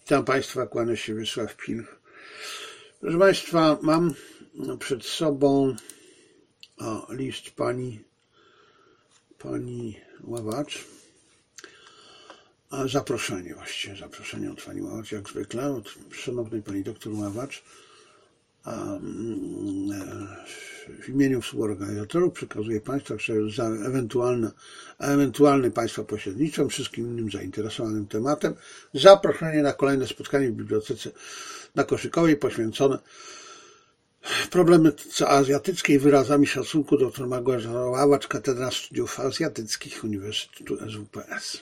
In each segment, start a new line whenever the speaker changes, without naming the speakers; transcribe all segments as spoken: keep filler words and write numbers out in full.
Witam Państwa, kłania się Wiesław Pilch. Proszę Państwa, mam przed sobą o, list pani, pani Ławacz. A zaproszenie właściwie, zaproszenie od pani Ławacz, jak zwykle, od szanownej pani doktor Ławacz. A, w imieniu współorganizatorów przekazuję Państwu za ewentualne, ewentualne Państwa pośrednictwem wszystkim innym zainteresowanym tematem zaproszenie na kolejne spotkanie w Bibliotece na Koszykowej poświęcone problematyce azjatyckiej wyrazami szacunku dr Małgorzata Ławacz, Katedra Studiów Azjatyckich Uniwersytetu S W P S.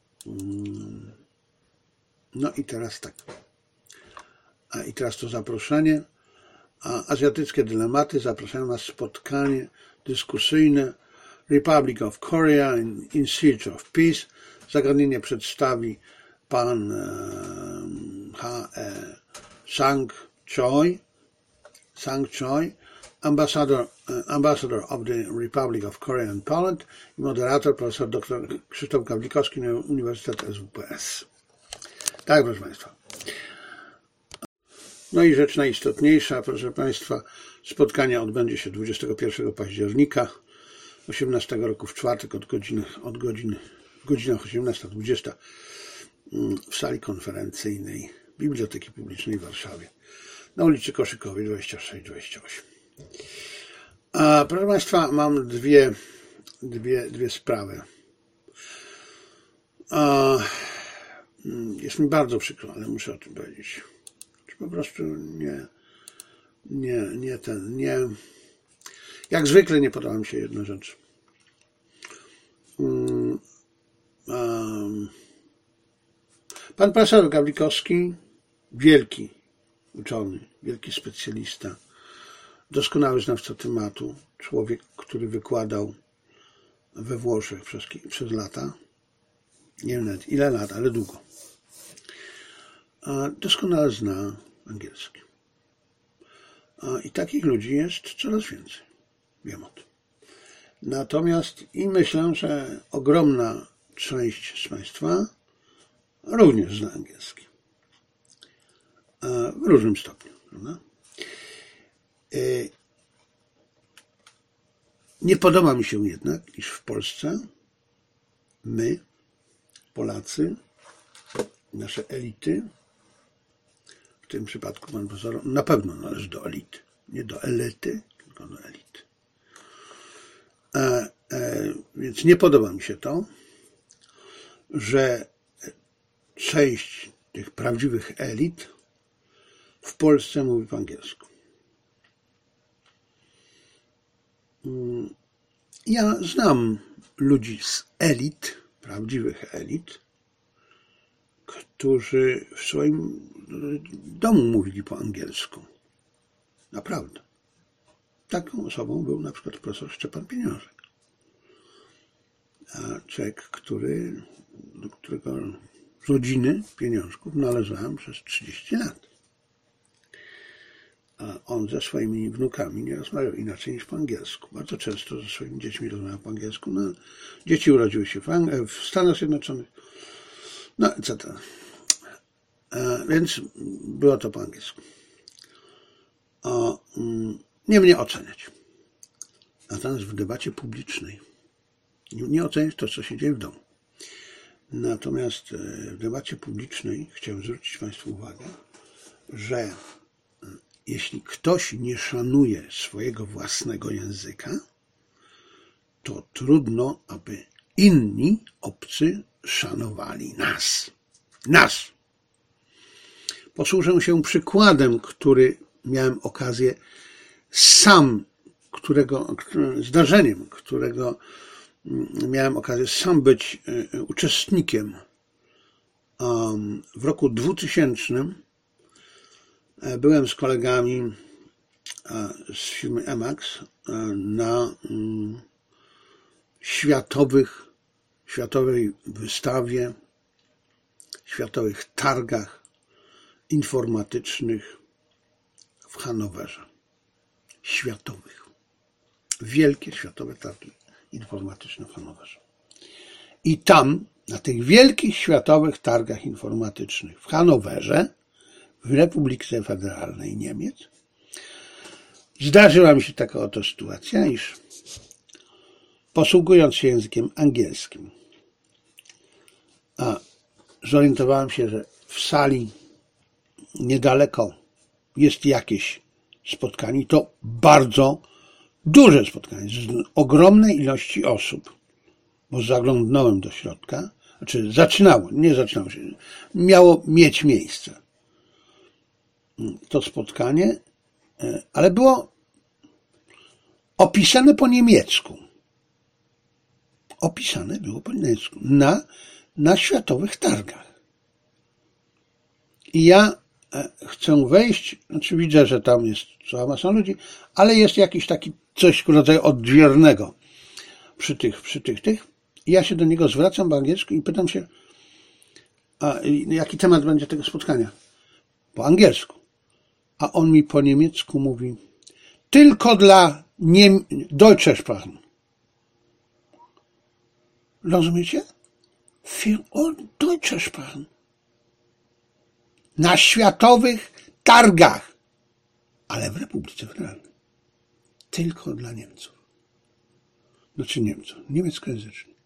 No i teraz tak. A i teraz to zaproszenie. A azjatyckie dylematy zapraszają na spotkanie dyskusyjne Republic of Korea in, in Search of Peace. Zagadnienie przedstawi pan H E Sang-choi, Sang-choi, ambassador, ambassador of the Republic of Korea and Poland i moderator profesor dr Krzysztof Gawlikowski na Uniwersytet S W P S. Tak, proszę Państwa. No i rzecz najistotniejsza, proszę Państwa, spotkanie odbędzie się dwudziestego pierwszego października osiemnastego roku w czwartek od godziny, od godziny, w godzinach osiemnasta dwadzieścia w sali konferencyjnej Biblioteki Publicznej w Warszawie na ulicy Koszykowej dwadzieścia sześć dwadzieścia osiem. A proszę Państwa, mam dwie, dwie, dwie sprawy. A, jest mi bardzo przykro, ale muszę o tym powiedzieć. Po prostu nie, nie, nie ten, nie, jak zwykle nie podoba mi się jedna rzecz. Um, um, pan profesor Gawlikowski, wielki uczony, wielki specjalista, doskonały znawca tematu, człowiek, który wykładał we Włoszech przez, przez lata, nie wiem nawet ile lat, ale długo. A doskonale zna angielski. A i takich ludzi jest coraz więcej. Wiem o tym. Natomiast i myślę, że ogromna część z Państwa również zna angielski. W różnym stopniu, prawda? Nie podoba mi się jednak, iż w Polsce my, Polacy, nasze elity, w tym przypadku pan profesor na pewno należy do elity. Nie do elity, tylko do elity. E, e, więc nie podoba mi się to, że część tych prawdziwych elit w Polsce mówi po angielsku. Ja znam ludzi z elit, prawdziwych elit, którzy w swoim domu mówili po angielsku. Naprawdę. Taką osobą był na przykład profesor Szczepan Pieniążek. A człowiek, który, do którego rodziny Pieniążków należałem przez trzydzieści lat. A on ze swoimi wnukami nie rozmawiał inaczej niż po angielsku. Bardzo często ze swoimi dziećmi rozmawiał po angielsku. No, dzieci urodziły się w, Ang- w Stanach Zjednoczonych. No, et cetera. Więc było to po angielsku. O, nie mnie oceniać. Natomiast w debacie publicznej nie oceniać to, co się dzieje w domu. Natomiast w debacie publicznej chciałem zwrócić Państwu uwagę, że jeśli ktoś nie szanuje swojego własnego języka, to trudno, aby inni obcy szanowali nas. Nas. Posłużę się przykładem, który miałem okazję sam, którego, zdarzeniem, którego miałem okazję sam być uczestnikiem. W roku dwutysięcznym byłem z kolegami z firmy Emax na światowych, światowej wystawie, światowych targach informatycznych w Hanowerze. Światowych. Wielkie światowe targi informatyczne w Hanowerze. I tam na tych wielkich światowych targach informatycznych w Hanowerze, w Republice Federalnej Niemiec, zdarzyła mi się taka oto sytuacja, iż posługując się językiem angielskim, a zorientowałem się, że w sali niedaleko jest jakieś spotkanie, to bardzo duże spotkanie, z ogromnej ilości osób, bo zaglądnąłem do środka, znaczy zaczynało, nie zaczynało się, miało mieć miejsce to spotkanie, ale było opisane po niemiecku. Opisane było po niemiecku na, na światowych targach. I ja chcę wejść, znaczy widzę, że tam jest cała masa ludzi, ale jest jakiś taki coś w rodzaju odźwiernego przy tych, przy tych, tych. I ja się do niego zwracam po angielsku i pytam się, a jaki temat będzie tego spotkania? Po angielsku. A on mi po niemiecku mówi, tylko dla Niem- Deutsche Sprachen. Rozumiecie? Für Deutsche Sprachen. Na światowych targach, ale w Republice Federalnej. Tylko dla Niemców. Znaczy Niemców, niemieckojęzycznych.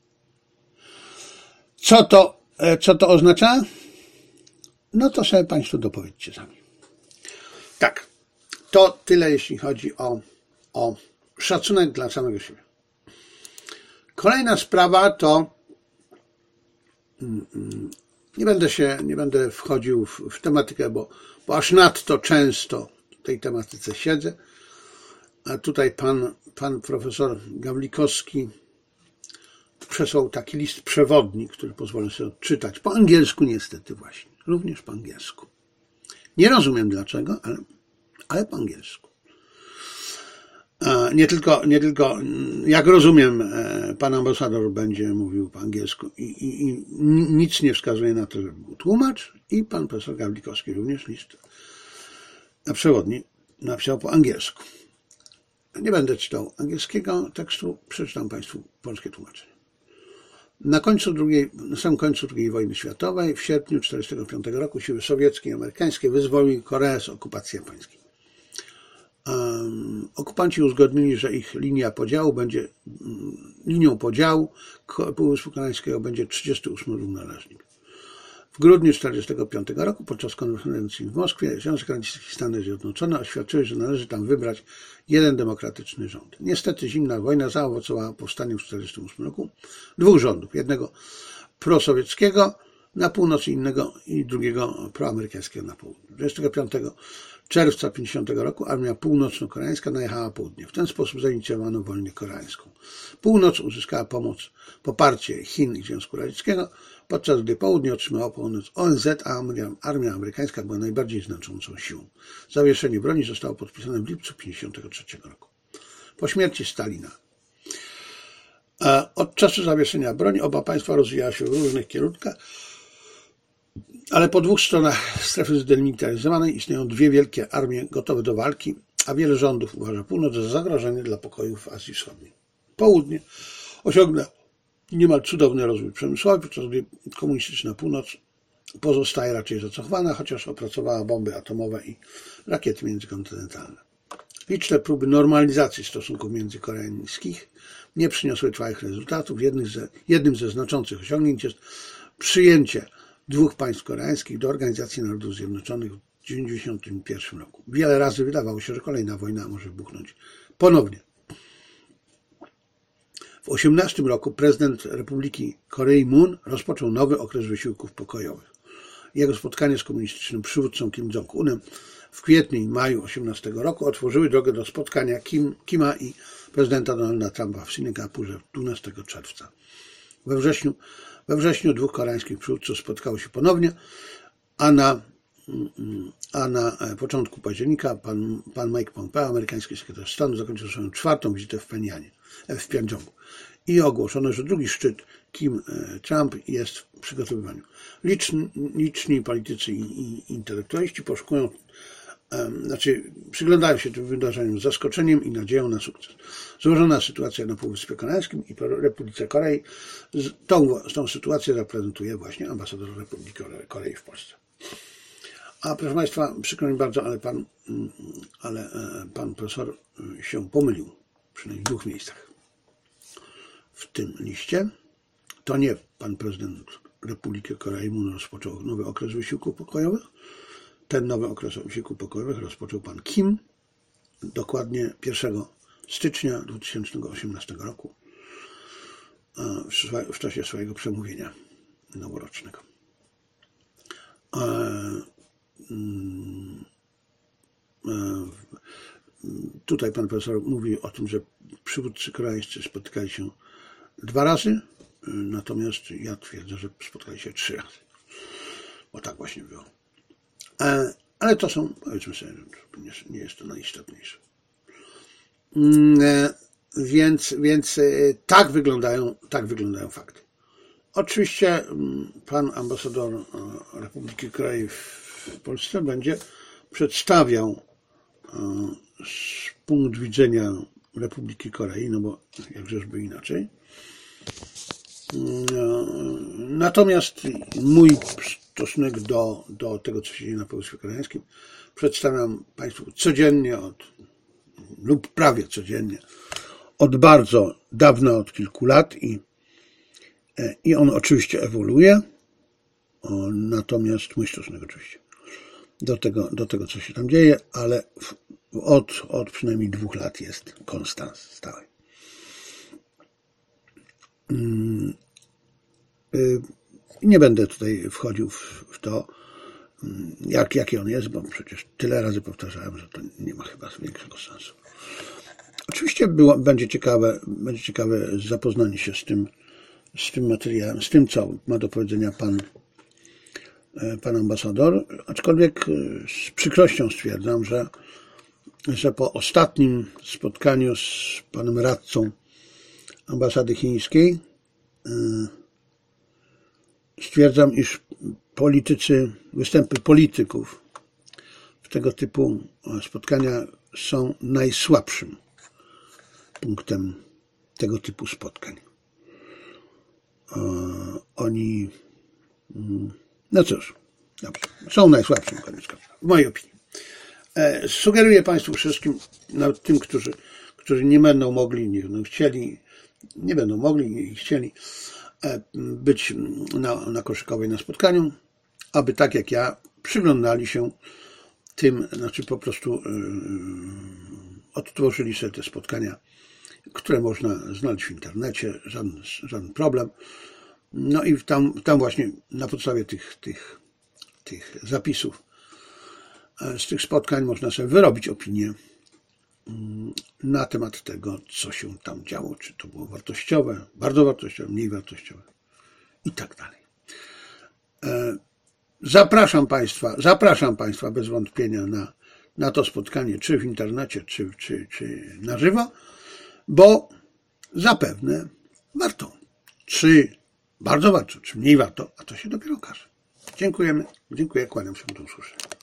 Co to, co to oznacza? No to sobie Państwo dopowiedzcie sami. Tak, to tyle jeśli chodzi o, o szacunek dla samego siebie. Kolejna sprawa to nie będę się, nie będę wchodził w, w tematykę, bo, bo aż nadto często w tej tematyce siedzę. A tutaj pan, pan profesor Gawlikowski przesłał taki list przewodni, który pozwolę sobie odczytać. Po angielsku niestety właśnie. Również po angielsku. Nie rozumiem dlaczego, ale, ale po angielsku. Nie tylko, nie tylko, jak rozumiem, pan ambasador będzie mówił po angielsku i, i, i nic nie wskazuje na to, że był tłumacz i pan profesor Gawlikowski również list na przewodni napisał po angielsku. Nie będę czytał angielskiego tekstu, przeczytam Państwu polskie tłumaczenie. Na końcu drugiej, na samym końcu drugiej wojny światowej, w sierpniu tysiąc dziewięćset czterdziestego piątego roku, siły sowieckie i amerykańskie wyzwoliły Koreę z okupacji japońskiej. Um, okupanci uzgodnili, że ich linia podziału będzie, um, linią podziału Półwyspu Koreańskiego będzie trzydziesty ósmy równoleżnik. W grudniu tysiąc dziewięćset czterdziestego piątego roku podczas konferencji w Moskwie Związek Radziecki i Stany Zjednoczone oświadczyły, że należy tam wybrać jeden demokratyczny rząd. Niestety zimna wojna zaowocowała powstaniem w tysiąc dziewięćset czterdziestym ósmym roku dwóch rządów. Jednego prosowieckiego na północy, innego i drugiego proamerykańskiego na południu. dwudziestego piątego czerwca tysiąc dziewięćset pięćdziesiątego roku armia północno-koreańska najechała południe. W ten sposób zainicjowano wojnę koreańską. Północ uzyskała pomoc, poparcie Chin i Związku Radzieckiego, podczas gdy południe otrzymało pomoc O N Z, a armia amerykańska była najbardziej znaczącą siłą. Zawieszenie broni zostało podpisane w lipcu tysiąc dziewięćset pięćdziesiątego trzeciego roku. Po śmierci Stalina. Od czasu zawieszenia broni oba państwa rozwijały się w różnych kierunkach, ale po dwóch stronach strefy zdemilitaryzowanej istnieją dwie wielkie armie gotowe do walki, a wiele rządów uważa północ za zagrożenie dla pokoju w Azji Wschodniej. Południe osiągnęło niemal cudowny rozwój przemysłowy, podczas gdy komunistyczna północ pozostaje raczej zacofawana, chociaż opracowała bomby atomowe i rakiety międzykontynentalne. Liczne próby normalizacji stosunków międzykoreańskich nie przyniosły trwałych rezultatów. Jednym ze, jednym ze znaczących osiągnięć jest przyjęcie dwóch państw koreańskich do Organizacji Narodów Zjednoczonych w tysiąc dziewięćset dziewięćdziesiątym pierwszym roku. Wiele razy wydawało się, że kolejna wojna może wybuchnąć ponownie. W osiemnastym roku prezydent Republiki Korei Moon rozpoczął nowy okres wysiłków pokojowych. Jego spotkanie z komunistycznym przywódcą Kim Jong-unem w kwietniu i maju osiemnastego roku otworzyły drogę do spotkania Kim, Kima i prezydenta Donalda Trumpa w Singapurze dwunastego czerwca. We wrześniu, we wrześniu dwóch koreańskich przywódców spotkało się ponownie, a na, a na początku października pan, pan Mike Pompeo, amerykański sekretarz stanu, zakończył swoją czwartą wizytę w Pjanianie, w Pjongjangu i ogłoszono, że drugi szczyt Kim-Trump jest w przygotowywaniu. Liczni, liczni politycy i, i intelektualiści poszukują znaczy przyglądają się tym wydarzeniom z zaskoczeniem i nadzieją na sukces. Złożona sytuacja na Półwyspie Koreańskim i Republice Korei, tą, tą sytuację zaprezentuje właśnie ambasador Republiki Korei w Polsce. A proszę Państwa, przykro mi bardzo, ale pan, ale pan profesor się pomylił przynajmniej w dwóch miejscach. W tym liście to nie pan prezydent Republiki Korei Moon rozpoczął nowy okres wysiłków pokojowych. Ten nowy okres wysiłków pokojowych rozpoczął pan Kim dokładnie pierwszego stycznia dwa tysiące osiemnastego roku w czasie swojego przemówienia noworocznego. Tutaj pan profesor mówi o tym, że przywódcy koreańscy spotykali się dwa razy, natomiast ja twierdzę, że spotkali się trzy razy, bo tak właśnie było. Ale to są, powiedzmy sobie, nie jest to najistotniejsze. Więc, więc tak wyglądają, tak wyglądają fakty. Oczywiście pan ambasador Republiki Korei w Polsce będzie przedstawiał punkt widzenia Republiki Korei, no bo jakżeżby inaczej. Natomiast mój stosunek do, do tego, co się dzieje na Półwyspie Koreańskim, przedstawiam Państwu codziennie od, lub prawie codziennie, od bardzo dawna, od kilku lat i, i on oczywiście ewoluuje, o, natomiast mój stosunek oczywiście do tego, do tego, co się tam dzieje, ale w, od, od przynajmniej dwóch lat jest konstans stały. Hmm. Nie będę tutaj wchodził w, w to, jak, jaki on jest, bo przecież tyle razy powtarzałem, że to nie ma chyba większego sensu. Oczywiście było, będzie ciekawe, będzie ciekawe zapoznanie się z tym, z tym materiałem, z tym, co ma do powiedzenia pan, pan ambasador, aczkolwiek z przykrością stwierdzam, że, że po ostatnim spotkaniu z panem radcą ambasady chińskiej stwierdzam, iż politycy, występy polityków w tego typu spotkania są najsłabszym punktem tego typu spotkań. Oni, no cóż, dobrze, są najsłabszym, w mojej opinii. Sugeruję Państwu wszystkim, nawet tym, którzy, którzy nie będą mogli, nie będą chcieli, nie będą mogli, nie chcieli być na, na Koszykowej na spotkaniu, aby tak jak ja przyglądali się tym, znaczy po prostu yy, odtworzyli sobie te spotkania, które można znaleźć w internecie, żaden, żaden problem. No i tam, tam właśnie na podstawie tych, tych, tych zapisów z tych spotkań można sobie wyrobić opinię na temat tego, co się tam działo, czy to było wartościowe, bardzo wartościowe, mniej wartościowe i tak dalej. Zapraszam Państwa, zapraszam Państwa bez wątpienia na, na to spotkanie, czy w internecie, czy, czy, czy na żywo, bo zapewne warto. Czy bardzo warto, czy mniej warto, a to się dopiero okaże. Dziękujemy, dziękuję, kłaniam się, do usłyszenia.